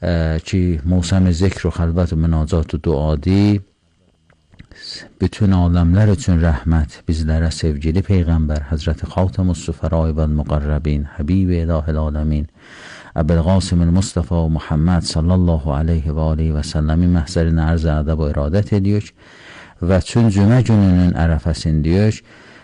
ki موسم ذکر و خلوت و مناجات و duadır, bütün alemler için rahmet, bizlere sevgili peygamber Hazreti Hatemus Süferai ve Muqarrabin, Habibi ilahil alemin, Ebu'l-Qasim Mustafa Muhammed sallallahu aleyhi ve aleyhi ve sellemin məhzərinə arz ədəb və iradət ediyor və çün cümə gününün ərəfəsindəyik,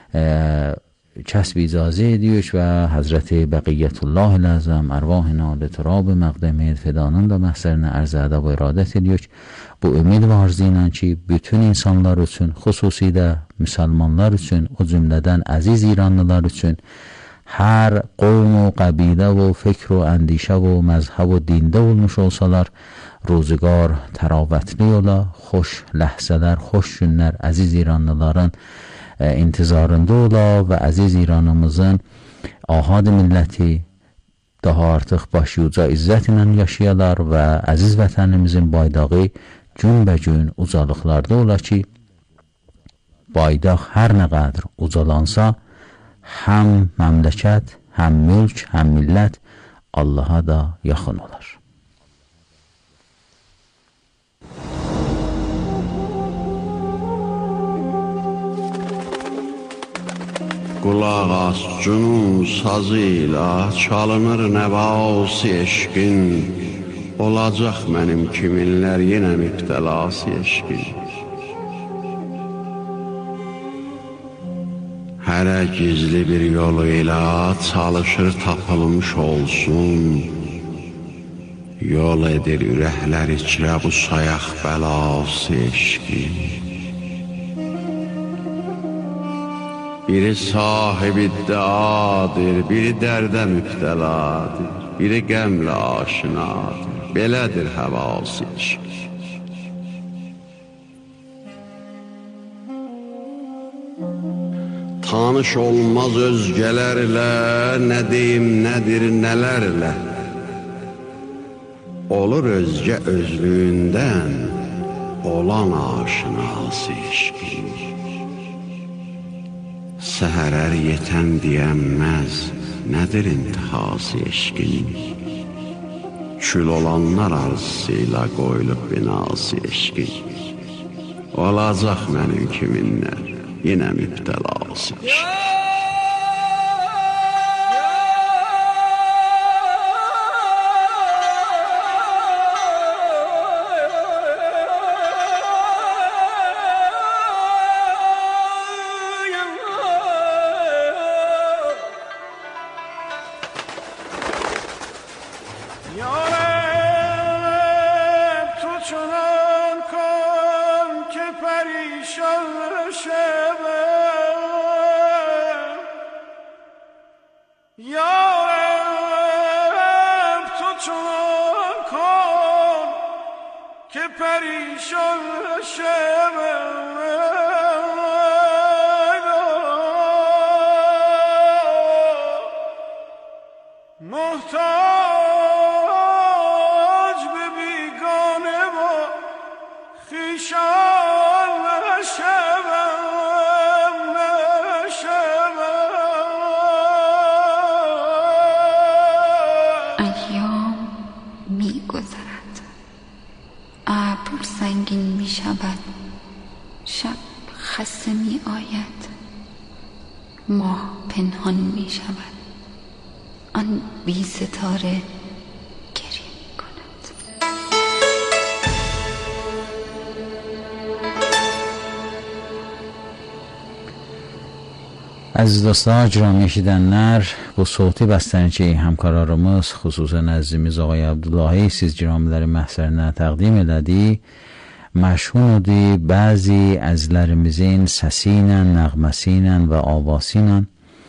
kəsb icazə ediyor və Hazreti Bəqiyyətullahil Əzəm ərvahina liturab məqdəmi fidanın da məhzərinə arz ədəb və iradət ediyor. Bu ümid və arzu ilə ki, bütün insanlar üçün, xüsusilə müsəlmanlar üçün, o cümlədən əziz İranlılar üçün, hər qovm و qəbilə و fikr و əndişə و məzhəb و dində olmuş olsalar, روزگار təravətli ola, xoş ləhzələr, xoş günlər əziz İranlıların intizarında ola və əziz İranımızın ahad milləti daha artıq başyuca izzət ilə yaşayalar və əziz vətənimizin baydağı günbəgün ucalıqlarda ola ki, baydaq hər nə qədər ucalansa, həm məmləkət, həm mülk, həm millət Allaha da yaxın olar. Qulaq as cünun sazı ilə çalınır nəvası eşqin, olacaq mənim kiminlər yenə mübtəlası eşqin. Hərə gizli bir yolu ilə çalışır tapılmış olsun, yol edir ürəklər içrə bu sayaq bəlası eşqin. Biri sahib iddiadır, biri dərdə mübtəladır, biri qəmlə aşinadır, belədir həvası eşq. Tanış olmaz özgələrlə, nə deyim nədir nələrlə, olur özgə özlüyündən, olan aşinası eşqin. Səhərər yetən deyənməz, nədir intihası eşqin? Kül olanlar arzusuyla qoyulub binası eşqin. Olacaq mənim kiminlər, yenə mübtəlası eşqin. Əziz dostlar, giram eşidənlər, bu sauti bəstəni ki, həmkarlarımız, xüsusən əzizimiz Ağay Abdullahi siz giramilərin məhzərinə təqdim elədi, məşhunudur bəzi əzizlərimizin səsi ilə, nəğməsi ilə və avası ilə,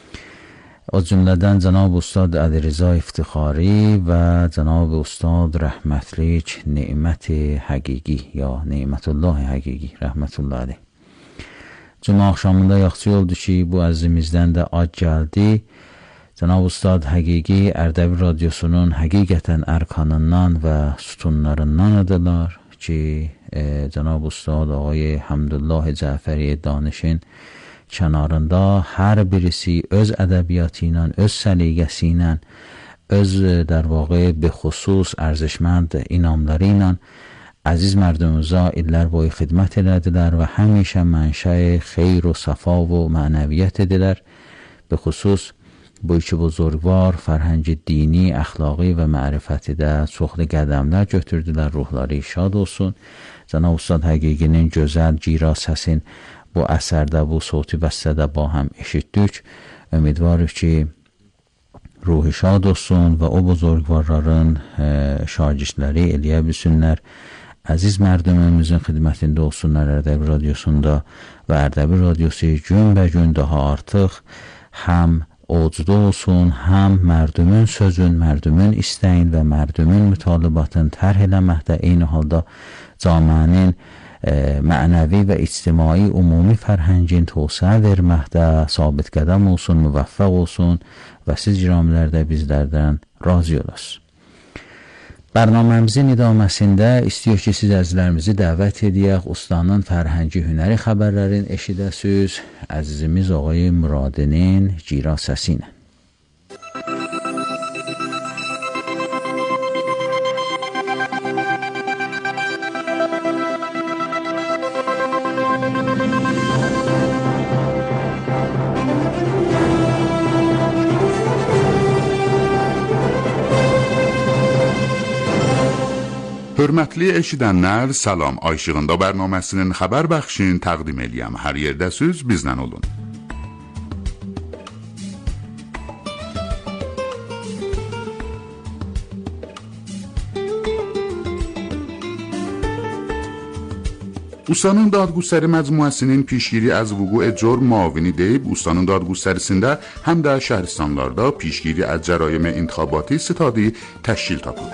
o cümlədən Cənab Ustad Əli Rza İftixari və Cənab Ustad Rəhmətlik Neymət-i Həqiqi ya Neymətullah Həqiqi, rəhmətullah aleyh. Cümə axşamında yaxşı oldu ki, bu əzizimizdən də ad gəldi. Cənab Ustad Həqiqi Ərdəbil Radiosunun həqiqətən ərkanından və sütunlarından adırlar ki, Cənab Ustad Ağay Həmdullah Cəfəri Danışın kənarında hər birisi öz ədəbiyyatı ilə, öz səliqəsi ilə öz در واقع به خصوص ارزشمند inamlarıyla aziz merdumuza illər boyu xidmət elədilər və həmişə mənşəy xeyr و صفا و mənəviyyət edilər. به خصوص bu iki buzurgvar فرهنگ dini, əxlaqi və mərifəti də çoxlu qədəmlər götürdülər. Ruhları şad olsun. Cənab Ustad Həqiqinin gözəl cira səsin bu əsərdə, bu صوتی bəstədə با هم eşitdik. Ümidvarıq ki ruhi şad olsun və o buzurgvarların şagirdləri eləyə bilsinlər. Əziz mərdumumuzun xidmətində olsunlar Ərdəbil Radiosunda və Ərdəbil Radiosu gün-bə-gün daha artıq həm ocda olsun, həm mərdumun sözün, mərdumun istəyin və mərdumun mütalibatın tərh eləməkdə, eyni halda camiənin mənəvi və ictimai ümumi fərhəngin tövsiyə verməkdə sabit qədəm olsun, müvəffəq olsun və siz cəmiələr də bizlərdən razı olasınız. Bərnaməmizin idaməsində istəyir ki, siz əzizlərimizi dəvət edək, ustanın fərhəngi hünəri xəbərlərin eşidəsiz, əzizimiz ağay Muradinin cira səsi ilə. Hörmətli eşidənlər, salam. Ayşığında bərnaməsinin xəbər bəxşin təqdim eləyəm. Hər yerdəsiz, bizlə olun. Ustanın Dadgüstəri məcmuəsinin pişgiri az vuqu'i cürm muavini deyib, ustanın dadgüstərisində həm də şəhristanlarda pişgiri az cəraim intikhabati sitadi təşkil tapıb.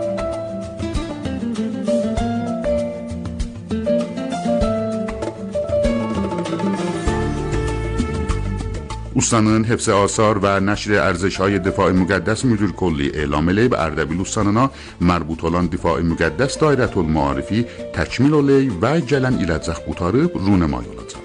Ustanın Hifz Asar و نشر ارزش‌های دفاع مقدس مدیر کلی اعلام eləyib Ərdəbil ustanına mərbut olan difai müqəddəs dairətul maarifi təkmil olay və gələn iləcək qutarıb runəmay olacaq.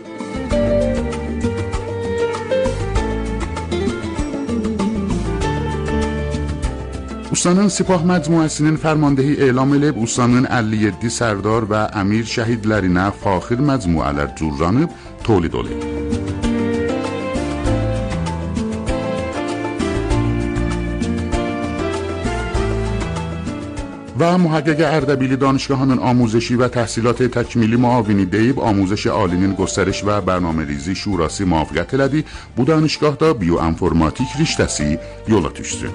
Ustanın Sipah məcmuəsinin fərmandehi e'lom eləyib ustanın 57 sərdar və əmir şəhidlərinə faxir məcmuələr cürranıb tolid olub. و محقق اردبیلی دانشگاهان آموزشی و تحصیلات تکمیلی معاونی deyib آموزش عالinin göstəriş və bərnamərizi şurası müvafiqət elədi. Bu danışgahda bioinformatik riştəsi yola düşsün.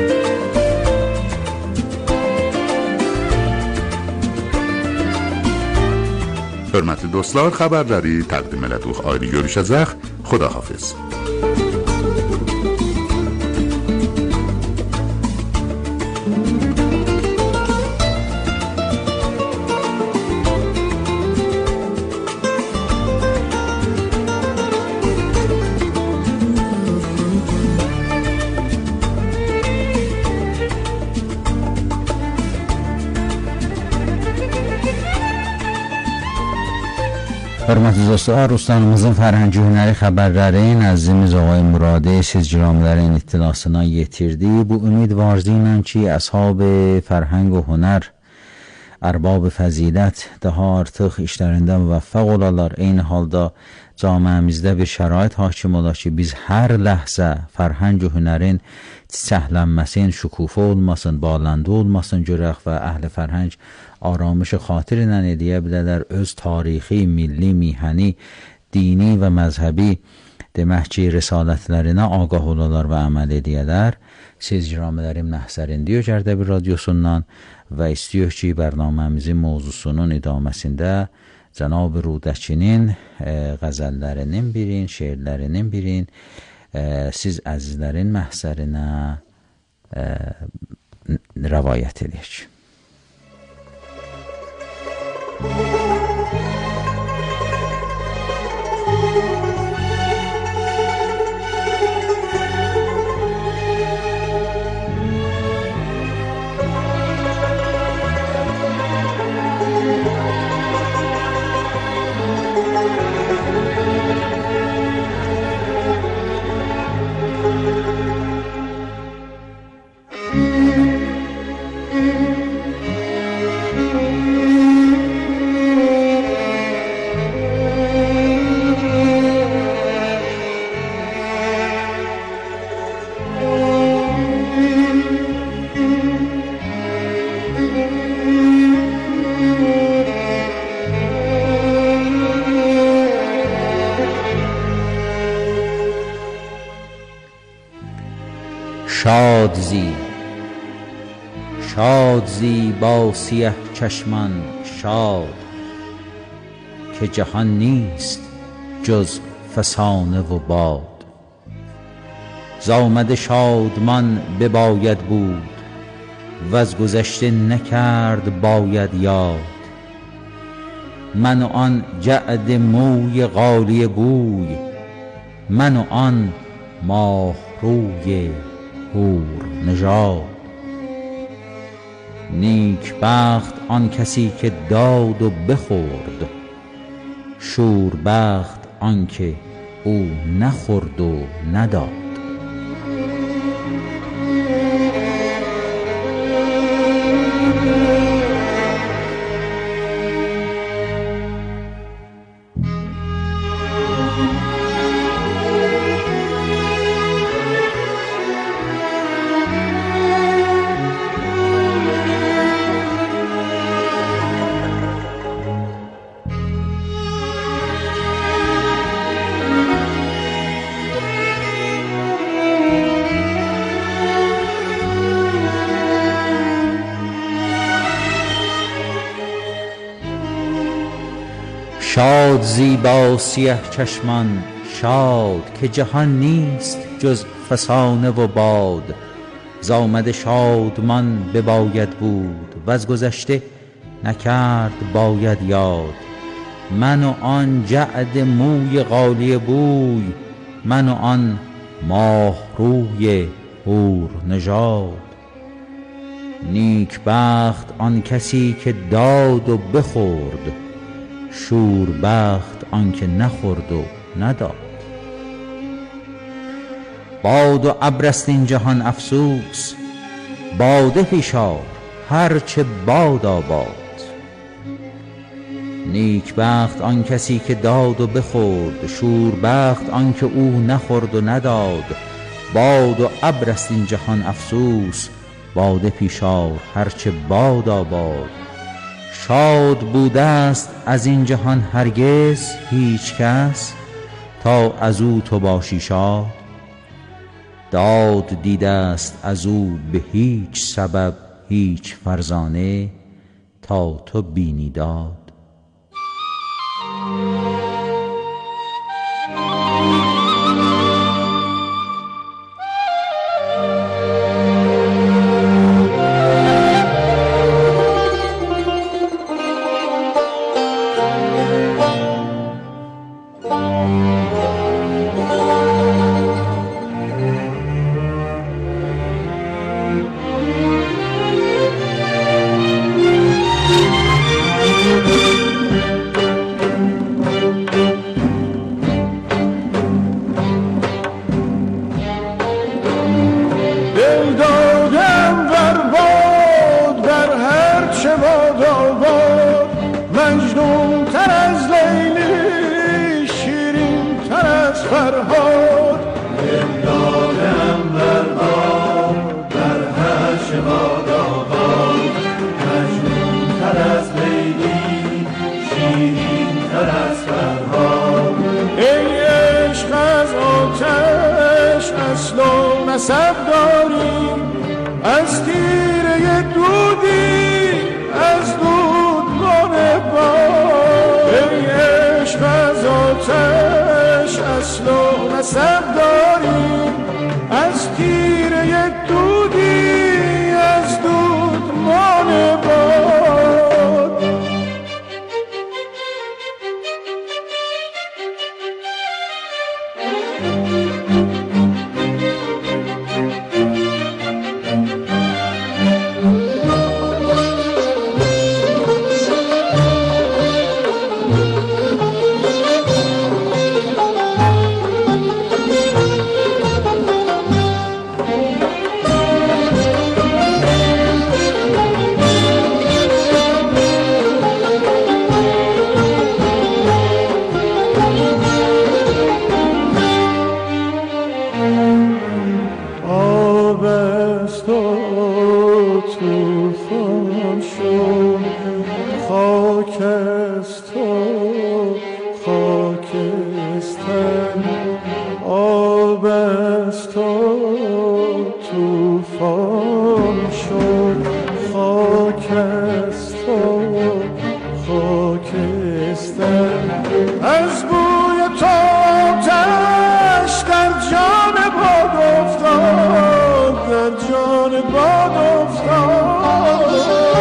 Hörmətli dostlar, xəbərləri təqdim elədik. Ayrı görüşəcək. Xudahafiz. Hörmətli dostlar, ustanımızın fərhəngi hünəri xəbərlərin əzizimiz ağay Muradi siz ciramlərin ittilasına yetirdi. Bu ümid varzi ilə ki, əshab fərhəng və hünər, ərbab fəzilət daha artıq işlərində müvəffəq olarlar. Eyni halda camiəmizdə bir şərait hakim olar ki, biz hər ləhzə fərhəng və hünərin çiçəklənməsin, şükufa olmasın, baləndə olmasın görək və əhl-i fərhəng aramış xatir ilə eləyə bilərlər, öz tarixi, milli, mihəni, dini və məzhəbi demək ki, risalətlərinə ağah olarlar və əməl edəyələr. Siz ciramələrin nəhsərində Ərdəbil Radiosundan və istəyir ki, bərnaməmizin mövzusunun idaməsində Cənab-ı Rudəkinin qəzəllərinin birin, şeirlərinin birin siz əzizlərin məhsərinə rəvayət edək. شاد زی با سیه چشمان شاد، که جهان نیست جز فسانه و باد. زآمده شادمان بباید بود، وز گذشته نکرد باید یاد. من و آن جعد موی غالیه بوی، من و آن ماه روی حور نژاد. نیک بخت آن کسی که داد و بخورد، شور بخت آن که او نخورد و نداد. شاد زی با سیه چشمان شاد، که جهان نیست جز فسانه و باد. زآمده شادمان بباید بود، وز گذشته نکرد باید یاد. من و آن جعد موی غالیه بوی، من و آن ماه روی حور نژاد. نیک بخت آن کسی که داد و بخورد، شور بخت آن که نخورد و نداد. باد و ابر است این جهان افسوس، باده پیش آر هرچه باد آباد. نیک بخت آن کسی که داد و بخورد، شور بخت آن که او نخورد و نداد. باد و ابر است این جهان افسوس، باده پیش آر هرچه باد آباد. شاد بوده است از این جهان هرگز هیچ کس، تا از او تو باشی شاد. داد دیده است از او به هیچ سبب هیچ فرزانه، تا تو بینی داد. نسب داریم از تیره دودی، از دودمان باد. شد. خاک از تو خاکستر، آب از تو طوفان شد. خاک از تو خاکستر، از بوی تو آتش در جان باد افتاد، در جان باد افتاد.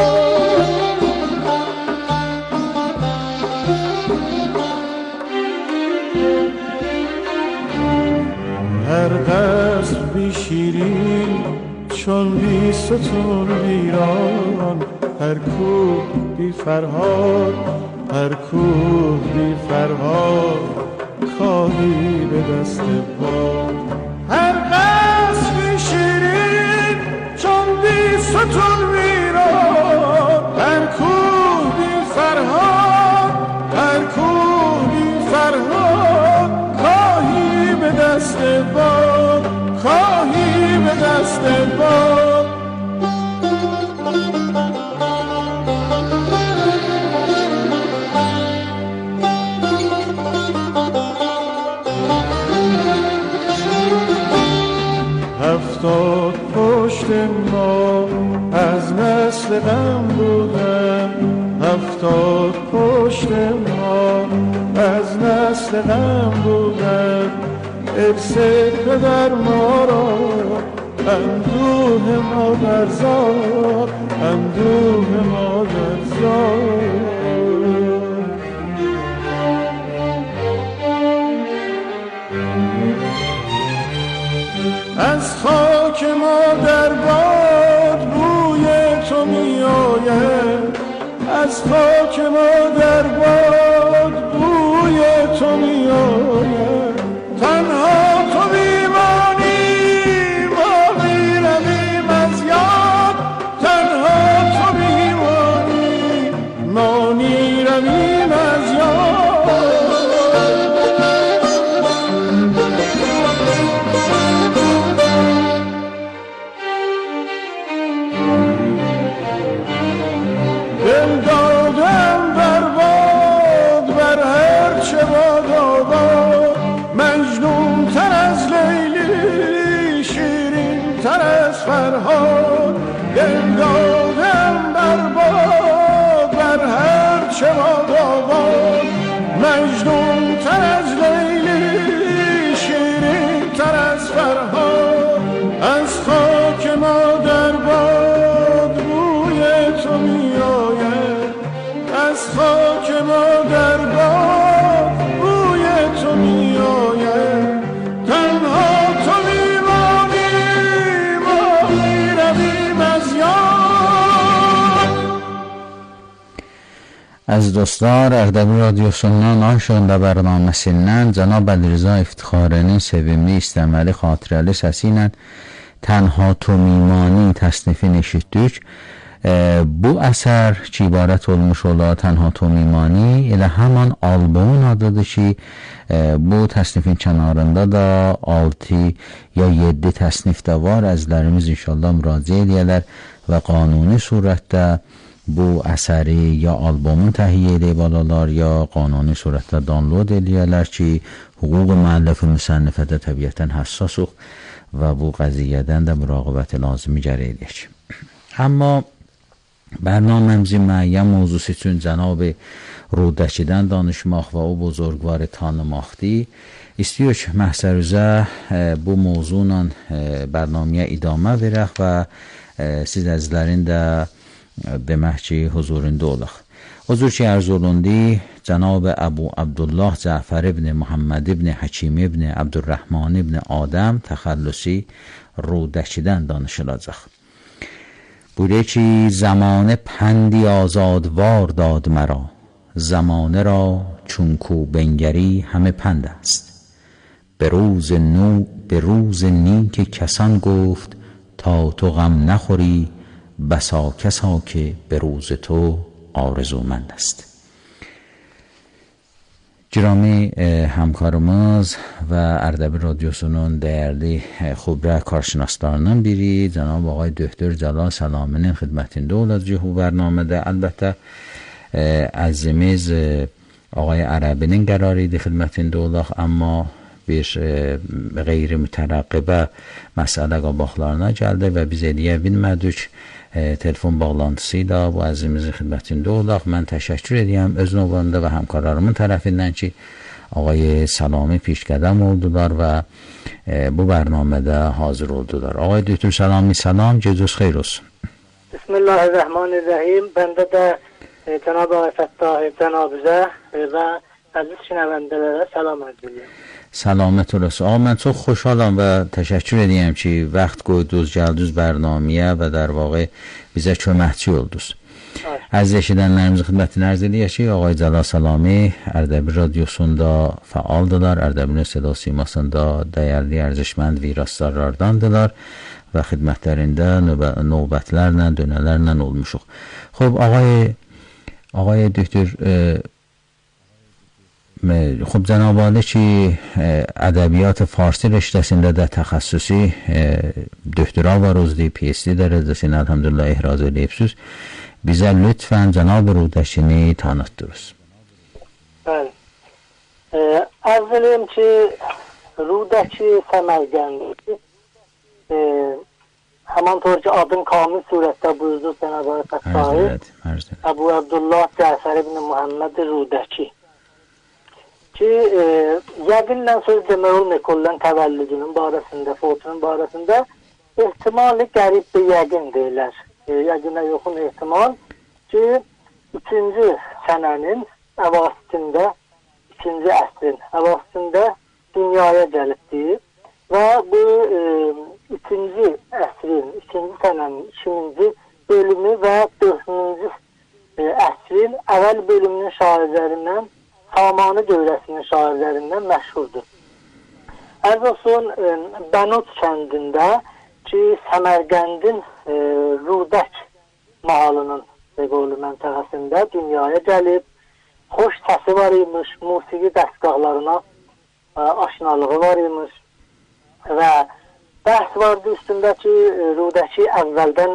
هر قصر بی شیرین چون بی ستون ویران، هر کوه بی فرهاد، هر کوه بی فرهاد، کاهی به دست باد. هر قصر بی شیرین چون بی ستون ویران، هر کوه بی فرهاد، هر کوه بی فرهاد، کاهی به دست باد، کاهی به دست باد. هفتاد پشت ما از نسل غم بودن، هفتاد پشت ما از نسل غم بودن. ارث پدر ما را اندوه مادرزاد، اندوه مادرزاد. از خاک مادر باد بوی تو می آید، از خاک مادر باد بوی تو می آید. تنها تو میمانی ما میرویم از یاد، تنها تو میمانی ما میرویم از یاد. دل دادم بر باد، بر هر چه باد آباد، مجنون تر از لیلی، شیرین تر از فرهاد. دل دادم بر باد، بر هر چه باد آباد، مجنون تر از لیلی، شیرین تر از فرهاد. از خاک مادر باد بوی تو می آید، از خاک مادر باد بوی تو می آید. تنها تو میمانی ما میرویم از یاد. از dostlar Ərdəbil Radiosundan Ayşonda bərnaməsindən Cənab Əlirza İftixarinin sevimli, istəməli, xatirəli səsi ilə Tənha Tu Mimani təsnifini eşitdik. Bu əsər ki ibarət olmuş ola Tənha Tu Mimani elə həman albomun adıdır ki bu təsnifin kənarında da 6 ya 7 təsnif də var. Əzlərimiz inşallah müraciə edərlər və qanuni surətdə bu əsəri ya albomun təhiyyə edib alalar ya qanuni surətdə download edərlər ki hüquq müəllif müsənnifədə təbiətən həssasuq və bu qəziyyədən də müraqibət lazımi gərək edək. Amma برنامه‌مizin müəyyən mövzusu üçün Cənab Rudəkidən danışmaq və o buzurgvarı tanımaqdır. İstəyirik məhsərüzə bu mövzuyla bərnaməyə idamə verək və siz əzizlərin də demək ki huzurunda olaq. O cür ki ərz olundu, Cənab Əbu Abdullah Cəfər ibn Muhammed ibn Həkim ibn Abdurrahman ibn Adəm təxəllüsi Rudəkidən danışılacaq. بوده که زمانه پندی آزادوار داد مرا، زمانه را چون کو بنگری همه پند است. به روز نیک کسان گفت تا تو غم نخوری، بسا کسا که به روز تو آرزومند است. Girami hamkarımız və Ərdəbil Radiosunun dəyərli xübrə karşınaslarının biri Cənab Ağay Döktör Cəlal Səlaminin xidmətində olacaq bu bərnamədə. Əlbəttə əzimiz Ağay Ərəbinin qərarı idi xidmətində olaq, amma bir qeyri-mütərəqqibə məsələ qabaqlarına gəldi və biz eləyə bilmədik. Telefon bağlantısı ilə bu əzimizin xidmətində olaq. Mən təşəkkür edirəm öz növbəmdə və həmkarlarımın tərəfindən ki, Ağay Səlami pişqədəm oldular və bu bərnamədə hazır oldular. Ağay Döktür Səlami, salam, gecəniz xeyir olsun. Bismillahirrahmanirrahim. Bəndə də Cənab Ağay Fəttahi cənabizə və əziz şinəvəndələrə salam arz edirəm. Səlamət olasın. Ağa, mən çox xoşhalam və təşəkkür edirəm ki, vaxt qoydunuz, gəldiniz bərnaməyə və در واقع bizə köməkçi oldunuz. Əziz eşidənlərimizin xidmətinə arz edək ki, Ağay Cəlal Səlami Ərdəbil Radiosunda fəaldılar, Ərdəbil Səda Simasında dəyərli ərzişmənd viraslardandılar və xidmətlərində növbətlərlə, dönələrlə olmuşuq. Xob, Ağay Döktür, خب جناب عالی که ادبیات فارسی رشته‌سinde de təxəssüsi doktora var özü PhD dərəcəsində elhamdülillah ihraz edibsiz. Bizə lütfən cənab Rudəşini tanıtdınız. Bəli. Arz edirəm ki, Rudəki Səmərqəndi həmantor ki adın kamil surətdə buyurdu Cənab Fəttahi Əbu Abdullah Cəfər ibn Muhammed Rudəki ki, yəqinlə söz demək olmayıq onların təvəllüdünün barəsində, fotunun barəsində ehtimali qərib bir yəqin deyilər. Yəqinə yoxun ehtimal ki, 3-cü sənənin əvasitində, 2-ci əsrin əvasitində dünyaya gəlibdir və bu 3-cü əsrin, 2-ci sənənin 2-ci bölümü və 4-cü əsrin əvvəl bölümünün şairlərindən Samanı dövrəsinin şairlərindən məşhurdur. Ərz olsun, Bənot kəndində ki, Səmərqəndin Rudək mahalının məntəqəsində dünyaya gəlib, xoş səsi var imiş, musiqi dəstgahlarına aşinalığı var imiş və bəhs vardı üstündə ki, Rudəki əvvəldən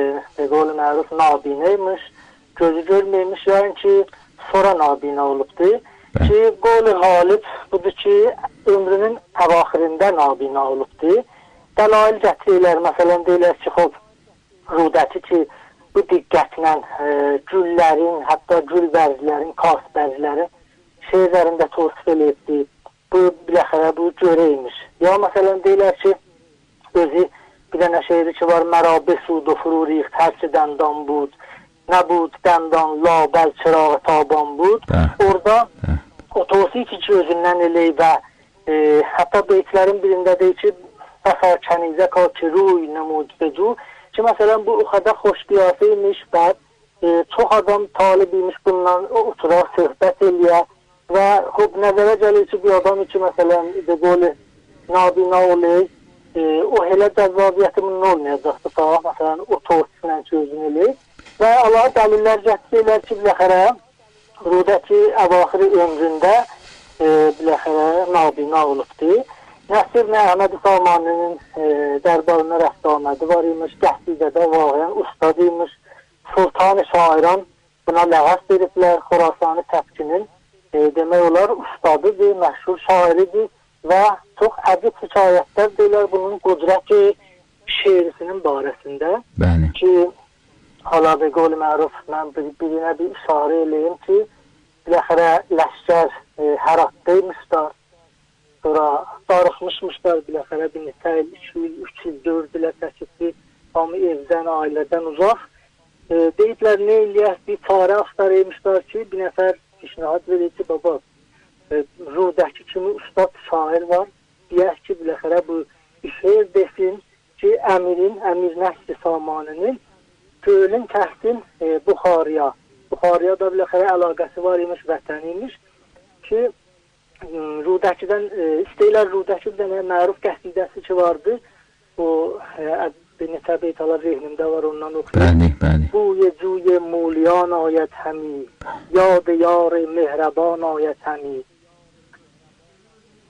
məruf nabinə imiş, gözü görməymiş, yəni ki, sonra nabinə olubdur ki, qol-i qalib budur ki, ömrünün əvaxirində nabinə olubdur. Dəlail gətirirlər, məsələn, deyilər ki, Rudəki ki, bu diqqətlə güllərin, hətta gül bərzlərin, kas bərzlərin şeirlərində tosif eləyibdir. Bu, biləxərə, bu görəymiş. Ya, məsələn, deyilər ki, özü bir dənə şeiri ki var, Mərabə sudu fururiq, tərki dəndam bud, Nəbud, dəmdan, labəl, çırağı, taban bud. Orada o tosif ki özündən eləyir və hətta beytlərin birində deyir ki, Bəsa kənizə ka ki ruy nəmud becu ki, məsələn, bu o qədər xoş qiyafə imiş və çox adam talib imiş bundan oturaq, söhbət eləyə və nəzərə gəlir ki, bu adam ki, məsələn, qolu nabina olur, o elə cəzvabiyyəti bunun olmayacaqdır da, məsələn, o tosiflə ki özünü eləyir. Və Allah dəlillər gətirirlər ki, biləxərə, Rudəki əvaxiri ömründə biləxərə nabina olubdur. Nəsir Əhməd Samaninin dərbarına rəftamədi var imiş, Qəhdidədə vaqiyən ustad imiş, Sultan-ı Şairan buna ləğəs veriblər, Xorasani Təbkinin demək olar ustadıdır, məşhur şairidir və çox əcib hikayətlər deyilər bunun qudrəti şeirisinin barəsində ki, hala və qol-i məruf mən birinə bir işarə eləyim ki, biləxərə ləşkər Həratdaymışlar, sonra darıxmışmışlar biləxərə bir neçə il, 2 il, 3 il, 4 ilə təşkildir, hamı evdən, ailədən uzaq. Deyiblər, nə eləyək, bir çarə axtarıymışlar ki, bir nəfər pişnahad verir ki, baba, Rudəki kimi ustad şair var, deyək ki, biləxərə bu şeir desin ki, Əmir Nəsr Samaninin Gölün təhdin Buxarıya da biləxərə əlaqəsi var imiş, vətən imiş ki, Rudəkidən istəyirlər Rudəki bir dənə məruf qəsidəsi ki vardı, o bir neçə beytalar zehnimdə var, ondan oxuyur. Buye muliyan ayət həmi, yad yar mehrəban ayət həmi,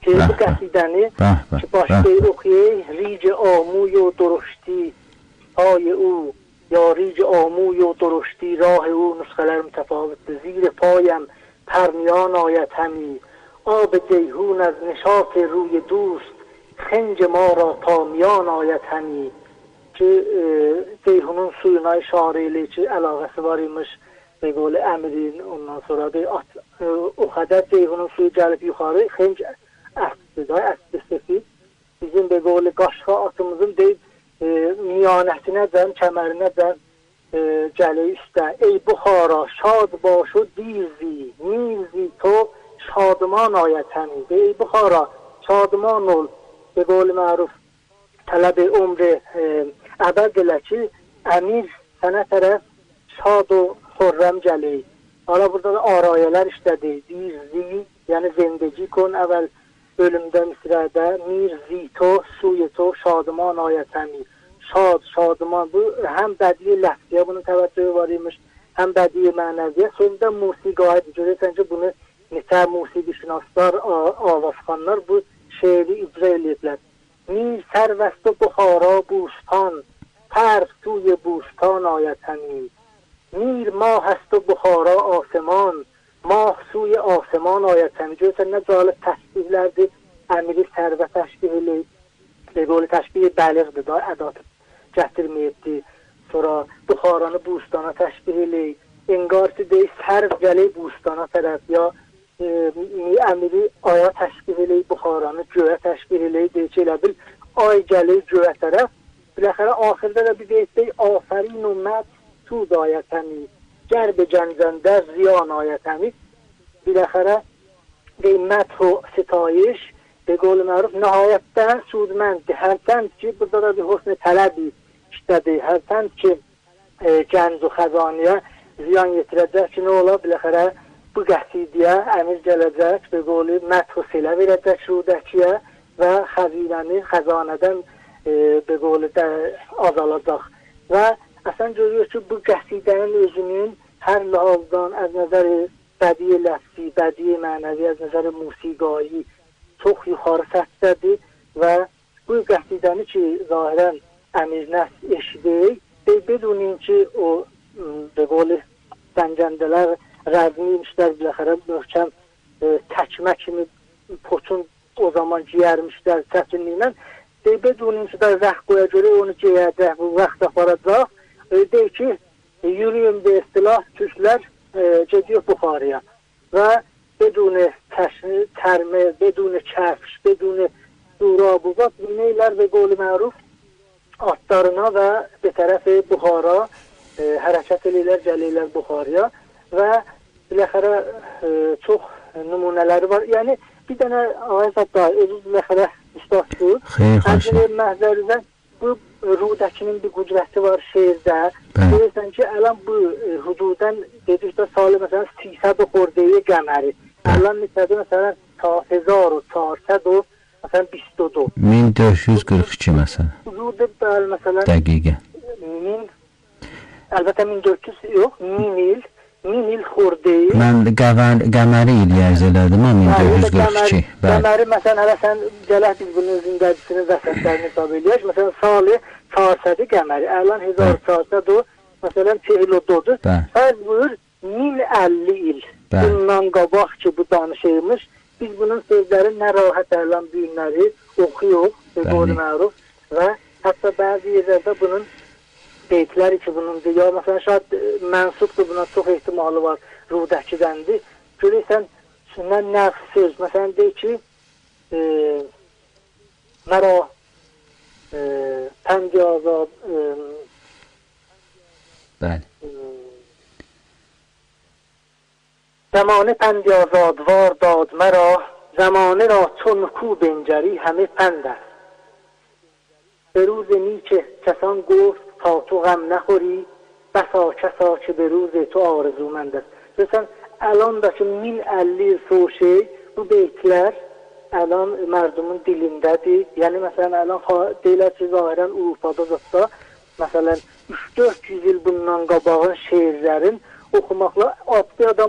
که bu قصیدنی که başlayı oxuyay ric amuy و درشتی پای او یا ریج آموی و درشتی راه او نسخه‌ler متفاوت زیر پایم پرنیان آید همی آب جیهون از نشاط روی دوست خنج ما را تا میان آید همی که ceyhunun suyuna işare ilə ki əlaqəsi var imiş به قول Əmirin ondan sonra o qədər ceyhunun suyu gəlib yuxarı xenc əsli sefid bizim به قول qaşqa atımızın deyib miyanətinədən, kəmərinədən gəlir üstə. Ey Buxara, şad baş و دیرزی میرزی تو şadıman ayət həmi. Ey Buxara, şadıman ol. به قول معروف طلب عمر əbəd elə ki, əmir sənə tərəf şad و xürrəm gəlir. Hala burada da arayələr işlədir. دیرزی, yəni zindagi kon əvvəl bölümdə misrədə mirzi to, suy to, şadıman ayət həmi. Şadıman bu həm bədii ləfziyə bunun təvəccühü var imiş, həm bədii mənəviyə. Sözdə musiqaydı. Görürsən ki, bunu neçə musiqişünaslar, avazxanlar bu şeiri icra ediblər. Mir sərvəst Buxara bustan, tərf توی بوستان آید همی. میر ماه است و Buxara آسمان, ماه سوی آسمان آید همی. Görürsən nə cəlib təşbihlərdir. Əmiri sərvə təşbih eləyib. Böyle təşbih bəliğdir da, ədat gətirməyibdir. Sonra Buxaranı bustana təşbih eləyib. Engar ki, deyil, sərv gəlib bustana tərəf ya əmiri aya təşbih eləyib, Buxaranı göyə təşbih eləyib. Deyil ki, elə bil, ay gəlib göyə tərəf. Biləxərə, axirdə də bir deyil, deyil, afərin و mət sud ayət həmi. Gərb gəncəndə ziyan ayət həmi. Biləxərə, deyil, mət و sitayiş به قول معروف نهایتاً سودمندdir. Hərçənd ki, burada da bir husn tələbi işlədir. Hərçənd ki, gənc و xəzaniyə ziyan yetirəcək ki, nə ola? Biləxərə, bu qəsidiyyə əmir gələcək, به قول məthu silə verəcək rudəkiyə və xəzinəni xəzanədən به قول azalacaq. Və əsən görüyor ki, bu qəsidənin özünün hər ləhazdan, az nəzəri bədii ləfsi, bədii mənəvi, az nəzəri musiqایی çox yuxarı səthədir və bu qəsidəni ki, zahirən Əmir Nəsr eşidir, bedunun ki, o به قول Gəncəndələr rəzmi imişlər, biləxərə möhkəm təkmə kimi poçun o zaman giyərmişlər çətinliyindən. Bedunun ki, da rəxqoya görə onu giyəcək, bu vaxt aparacaq. Deyir ki, yürüyün bir istilah türklər gediyor Buxarıya və بدون ترمه، بدون کفش، بدون دورابوبات neylər به قول معروف atlarına və bir tərəf Buxara hərəkət edirlər, gəlirlər Buxarıya və biləxərə çox nümunələri var. Yəni bir dənə Ayət da özü biləxərə üstaddır. Əgər məhzəridən bu rudəkinin bir qüdrəti var şeirdə. Görürsən ki, ələn bu hududən dedikdə salı məsələn 300 xordeyi qəməri. Ələn nəsədə məsələn ta 1400 məsələn 22. 1442 məsələn. Hududu bəl məsələn dəqiqə. Əlbəttə 1400 yox, 1000 il xordeyi. Mən qəməri il ərz elədim, 1442. Qəməri məsələn hələ sən gələk biz bunun zindəcisini və səslərini hesab eləyək. Məsələn salı 400 qəməri. Ələn 1400 məsələn 42-dur. Fərz buyur 1050 il. Bundan qabaq ki bu danışıymış, biz bunun sözləri nə rahat ələn bu günləri oxuyuq, qol məruf və hətta bəzi yerlərdə bunun beytləri ki bunundur. Ya məsələn şayad mənsubdur, buna çox ehtimalı var rudəkidəndir. Görürsən, şundan nəf söz. Məsələn deyir ki mərə pəndi azad bəli زمانه پند آزادوار داد مرا زمانه را چون کو بنجری همه پند است به روز نیک کسان گفت تا تو غم نخوری بسا کسا که به روز تو آرزومند است. Görürsən, الان da ki 1050 soşey bu beytlər الان mərdumun dilindədir. Yəni məsələn الان deyilər ki zahirən Urfada da məsələn 3-400 il bundan qabağın şeirlərin oxumaqla adlı adam